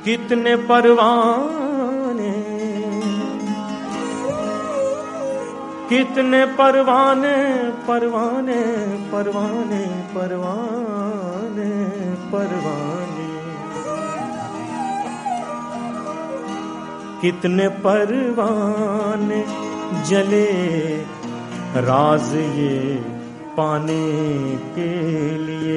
कितने परवाने, कितने परवाने, परवाने परवाने परवाने परवाने, कितने परवाने जले राज ये पाने के लिए।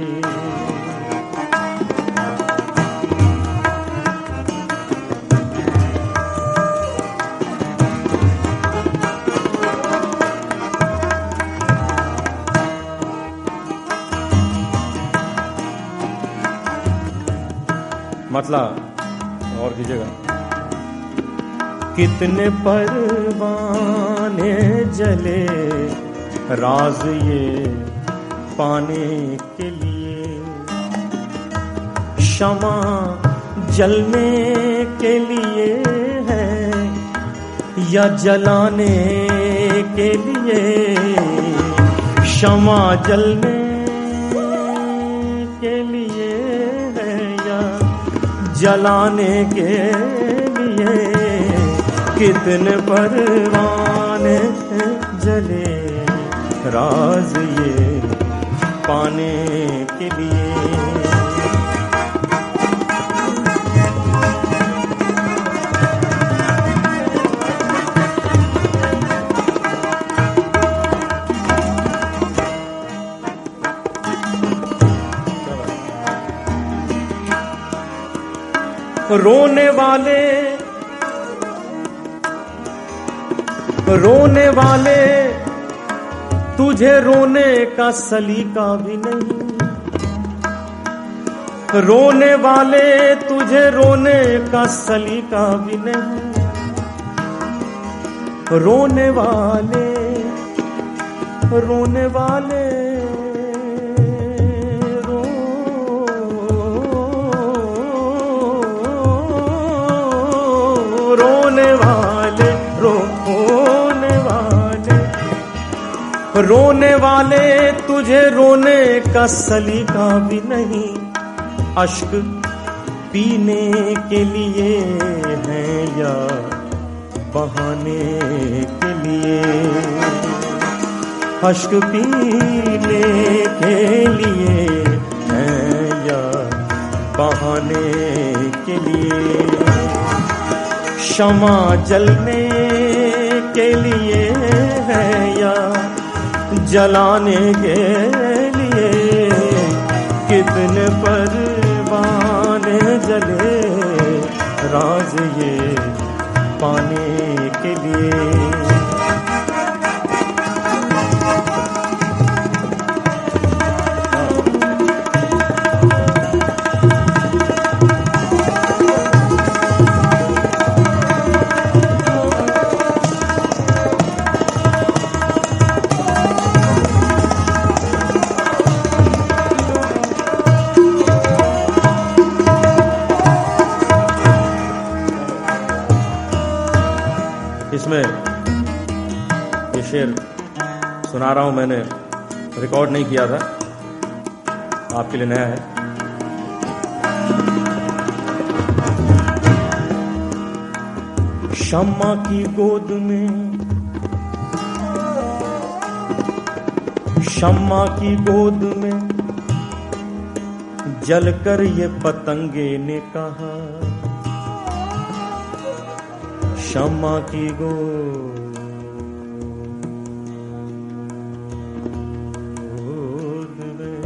मतलब और कीजिएगा। कितने परवाने जले राज ये पाने के लिए, क्षमा जलने के लिए है या जलाने के लिए, क्षमा जलने के लिए है या जलाने के लिए। कितने परवाने जले राज ये पाने के लिए। रोने वाले, रोने वाले तुझे रोने का सलीका भी नहीं, रोने वाले तुझे रोने का सलीका भी नहीं। रोने वाले, रोने वाले रोने वाले, रोने वाले, रोने वाले तुझे रोने का सलीका भी नहीं। अश्क पीने के लिए है या बहाने के लिए, अश्क पीने के लिए है या बहाने के लिए। क्षमा जलने के लिए है या जलाने के लिए। कितने परवाने जले राज ये पाने के लिए। इसमें ये शेर सुना रहा हूं, मैंने रिकॉर्ड नहीं किया था, आपके लिए नया है। शम्मा की गोद में, शम्मा की गोद में जलकर ये पतंगे ने कहा, शम्मा की गोद में,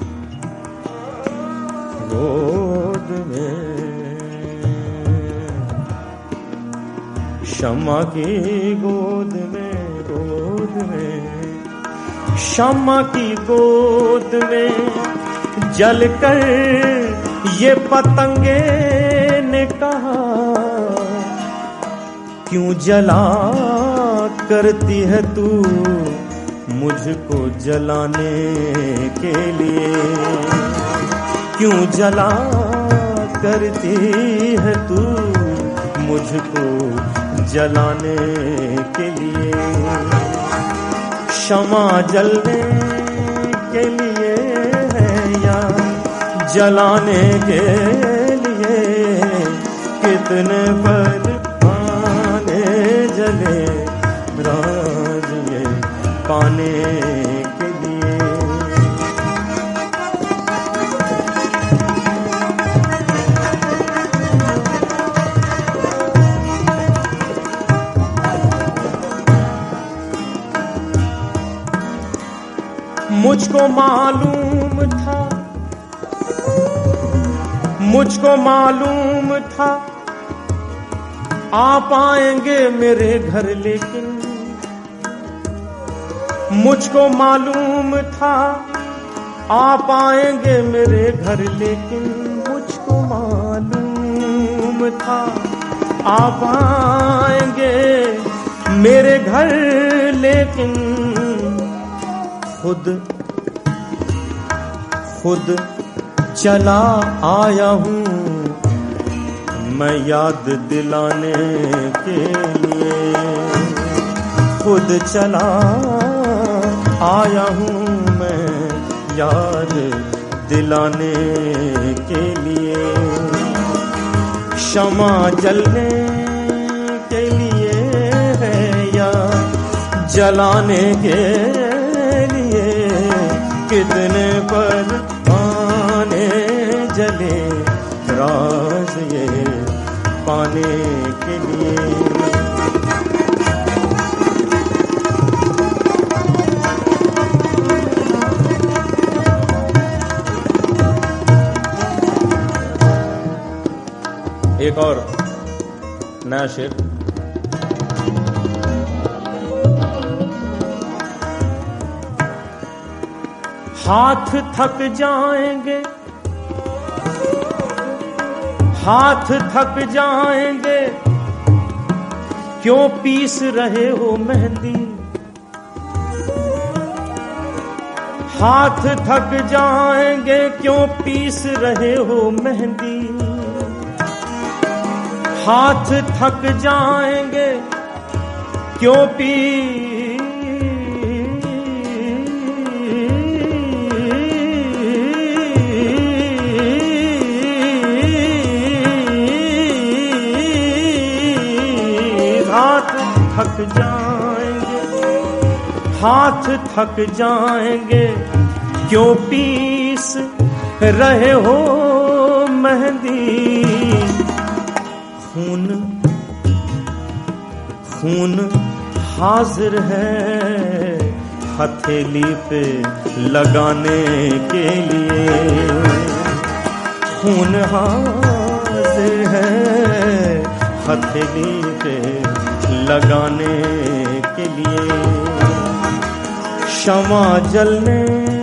गोद में, शम्मा की गोद में, गोद में, शम्मा की गोद में जलकर ये पतंगे ने कहा, क्यों जला करती है तू मुझको जलाने के लिए, क्यों जला करती है तू मुझको जलाने के लिए। क्षमा जलने के लिए है या जलाने के लिए। कितने परवाने जले राज ये पाने के लिए। मुझको मालूम था आप आएंगे मेरे घर, लेकिन मुझको मालूम था आप आएंगे मेरे घर, लेकिन मुझको मालूम था आप आएंगे मेरे घर, लेकिन खुद चला आया हूँ मैं याद दिलाने के लिए। खुद चला आया हूँ मैं याद दिलाने के लिए। शमा जलने के लिए है या जलाने के लिए, कितने परवाने जले राज ये पाने के लिए। एक और नया शेर। हाथ थक जाएंगे क्यों पीस रहे हो मेहंदी। हाथ थक जाएंगे क्यों पीस रहे हो मेहंदी। हाथ थक जाएंगे क्यों हाथ थक जाएंगे क्यों पीस रहे हो मेहंदी। खून हाजिर है हथेली पे लगाने के लिए। खून हाजिर है हथेली पे लगाने के लिए। शमा जलने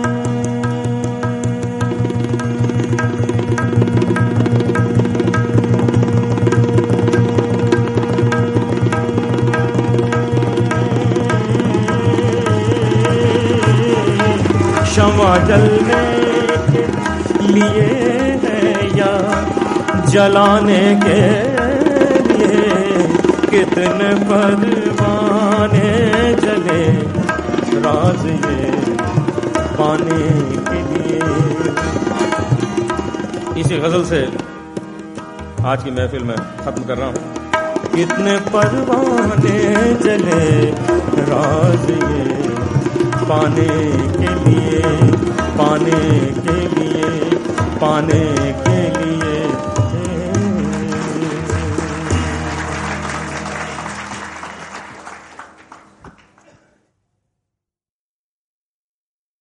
शमा जलने के लिए है या जलाने के लिए, कितने परवाने जले राज ये पाने के लिए। इसी गजल से आज की महफिल में खत्म कर रहा हूँ। कितने परवाने जले राज ये पाने के लिए, पाने के लिए, पाने के